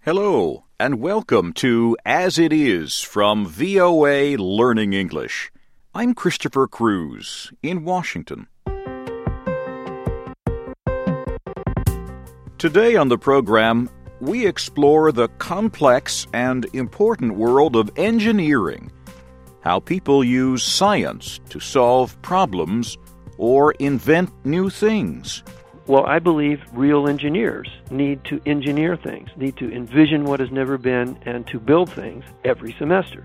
Hello, and welcome to As It Is from VOA Learning English. I'm Christopher Cruz in Washington. Today on the program, we explore the complex and important world of engineering, how people use science to solve problems or invent new things. Well, I believe real engineers need to engineer things, need to envision what has never been, and to build things every semester.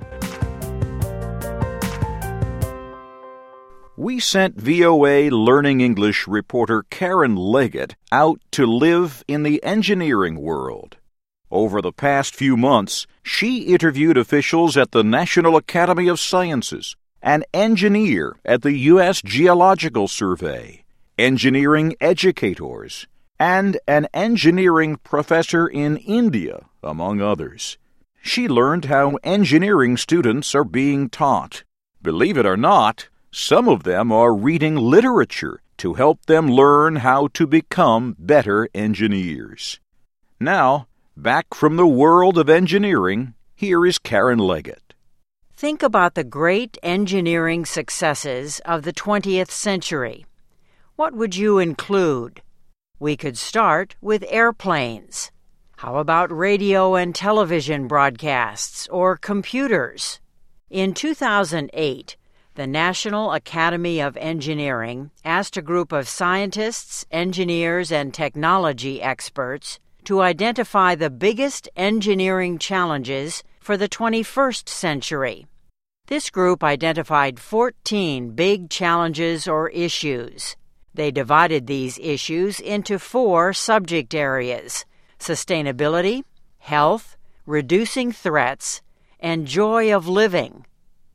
We sent VOA Learning English reporter Karen Leggett out to live in the engineering world. Over the past few months, she interviewed officials at the National Academy of Sciences, an engineer at the U.S. Geological Survey, engineering educators, and an engineering professor in India, among others. She learned how engineering students are being taught. Believe it or not, some of them are reading literature to help them learn how to become better engineers. Now, back from the world of engineering, here is Karen Leggett. Think about the great engineering successes of the 20th century. What would you include? We could start with airplanes. How about radio and television broadcasts or computers? In 2008, the National Academy of Engineering asked a group of scientists, engineers, and technology experts to identify the biggest engineering challenges for the 21st century. This group identified 14 big challenges or issues. They divided these issues into 4 subject areas: sustainability, health, reducing threats, and joy of living.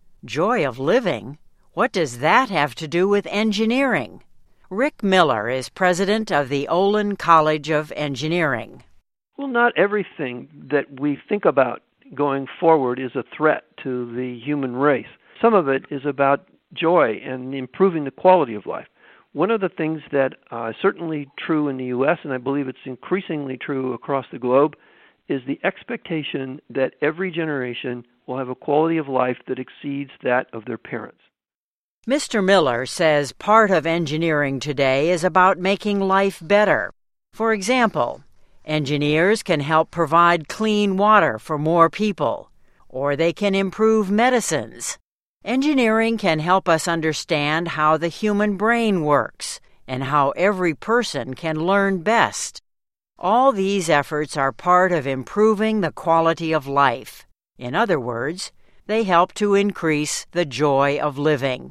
Joy of living? What does that have to do with engineering? Rick Miller is president of the Olin College of Engineering. Well, not everything that we think about going forward is a threat to the human race. Some of it is about joy and improving the quality of life. One of the things that is certainly true in the U.S., and I believe it's increasingly true across the globe, is the expectation that every generation will have a quality of life that exceeds that of their parents. Mr. Miller says part of engineering today is about making life better. For example, engineers can help provide clean water for more people, or they can improve medicines. Engineering can help us understand how the human brain works and how every person can learn best. All these efforts are part of improving the quality of life. In other words, they help to increase the joy of living.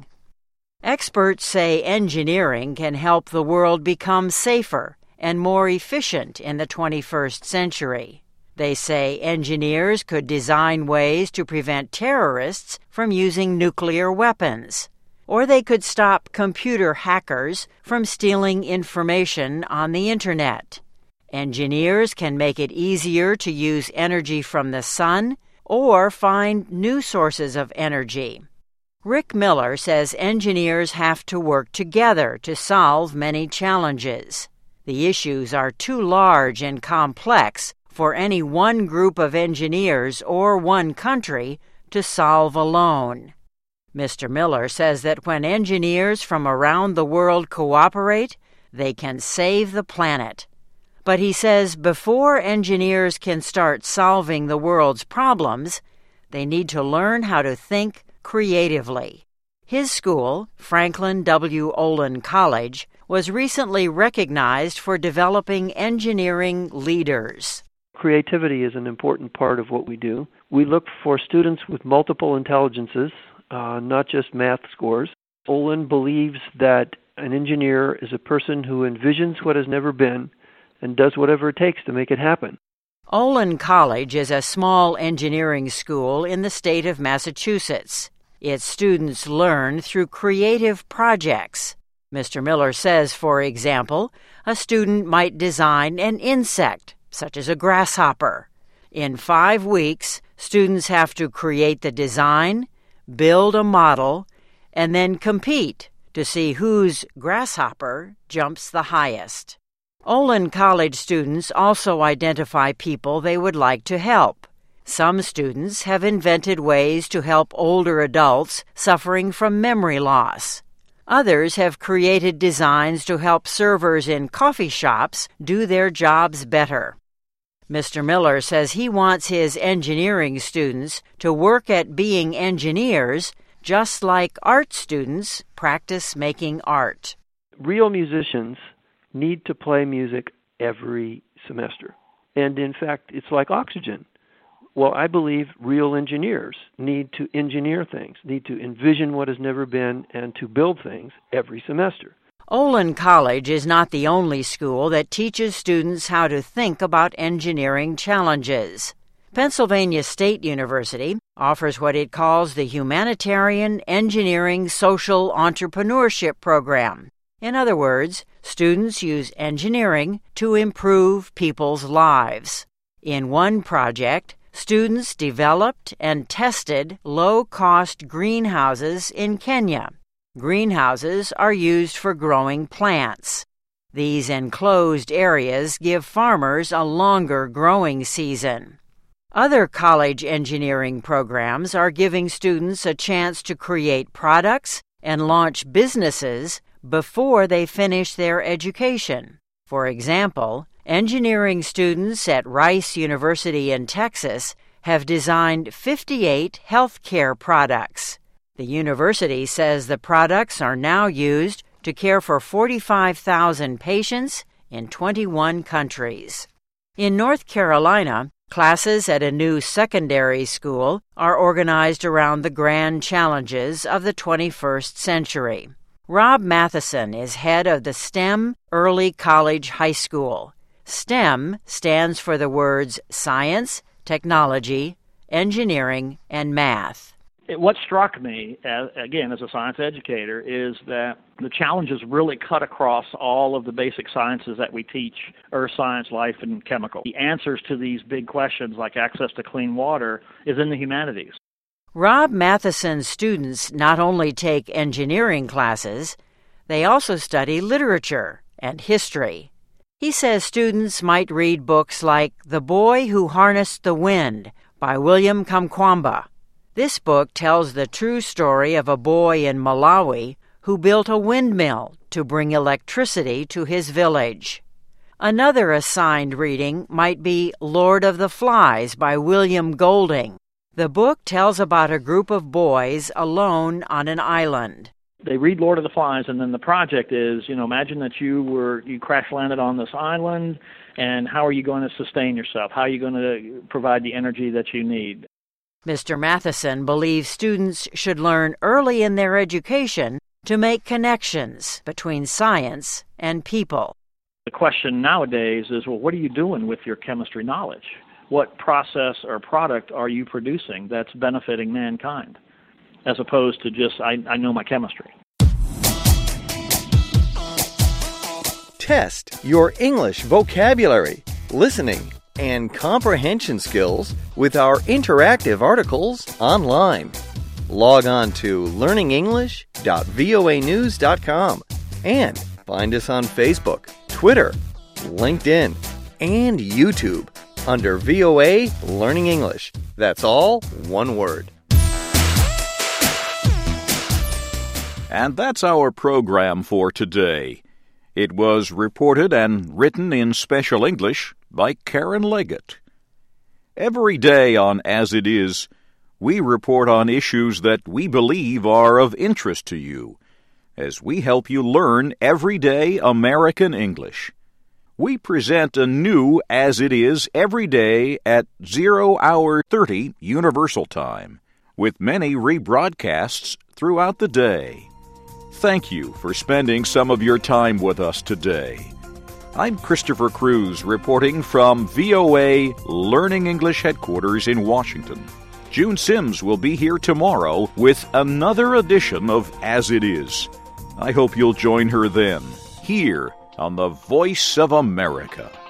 Experts say engineering can help the world become safer and more efficient in the 21st century. They say engineers could design ways to prevent terrorists from using nuclear weapons, or they could stop computer hackers from stealing information on the Internet. Engineers can make it easier to use energy from the sun or find new sources of energy. Rick Miller says engineers have to work together to solve many challenges. The issues are too large and complex for any one group of engineers or one country to solve alone. Mr. Miller says that when engineers from around the world cooperate, they can save the planet. But he says before engineers can start solving the world's problems, they need to learn how to think creatively. His school, Franklin W. Olin College, was recently recognized for developing engineering leaders. Creativity is an important part of what we do. We look for students with multiple intelligences, not just math scores. Olin believes that an engineer is a person who envisions what has never been and does whatever it takes to make it happen. Olin College is a small engineering school in the state of Massachusetts. Its students learn through creative projects. Mr. Miller says, for example, a student might design an insect, such as a grasshopper. In 5 weeks, students have to create the design, build a model, and then compete to see whose grasshopper jumps the highest. Olin College students also identify people they would like to help. Some students have invented ways to help older adults suffering from memory loss. Others have created designs to help servers in coffee shops do their jobs better. Mr. Miller says he wants his engineering students to work at being engineers just like art students practice making art. Real musicians need to play music every semester. And in fact, it's like oxygen. Well, I believe real engineers need to engineer things, need to envision what has never been, and to build things every semester. Olin College is not the only school that teaches students how to think about engineering challenges. Pennsylvania State University offers what it calls the Humanitarian Engineering Social Entrepreneurship Program. In other words, students use engineering to improve people's lives. In one project, students developed and tested low-cost greenhouses in Kenya. Greenhouses are used for growing plants. These enclosed areas give farmers a longer growing season. Other college engineering programs are giving students a chance to create products and launch businesses before they finish their education. For example, engineering students at Rice University in Texas have designed 58 healthcare products. The university says the products are now used to care for 45,000 patients in 21 countries. In North Carolina, classes at a new secondary school are organized around the grand challenges of the 21st century. Rob Matheson is head of the STEM Early College High School. STEM stands for the words science, technology, engineering, and math. What struck me, again, as a science educator, is that the challenges really cut across all of the basic sciences that we teach, earth science, life, and chemical. The answers to these big questions, like access to clean water, is in the humanities. Rob Matheson's students not only take engineering classes, they also study literature and history. He says students might read books like The Boy Who Harnessed the Wind by William Kamkwamba. This book tells the true story of a boy in Malawi who built a windmill to bring electricity to his village. Another assigned reading might be Lord of the Flies by William Golding. The book tells about a group of boys alone on an island. They read Lord of the Flies, and then the project is, imagine that you crash-landed on this island, and how are you going to sustain yourself? How are you going to provide the energy that you need? Mr. Matheson believes students should learn early in their education to make connections between science and people. The question nowadays is, well, what are you doing with your chemistry knowledge? What process or product are you producing that's benefiting mankind, as opposed to just, I know my chemistry. Test your English vocabulary, listening, and comprehension skills with our interactive articles online. Log on to learningenglish.voanews.com and find us on Facebook, Twitter, LinkedIn, and YouTube under VOA Learning English. That's all one word. And that's our program for today. It was reported and written in special English by Karen Leggett. Every day on As It Is, we report on issues that we believe are of interest to you, as we help you learn everyday American English. We present a new As It Is every day at 0:30 Universal Time, with many rebroadcasts throughout the day. Thank you for spending some of your time with us today. I'm Christopher Cruz reporting from VOA Learning English headquarters in Washington. June Sims will be here tomorrow with another edition of As It Is. I hope you'll join her then, here on the Voice of America.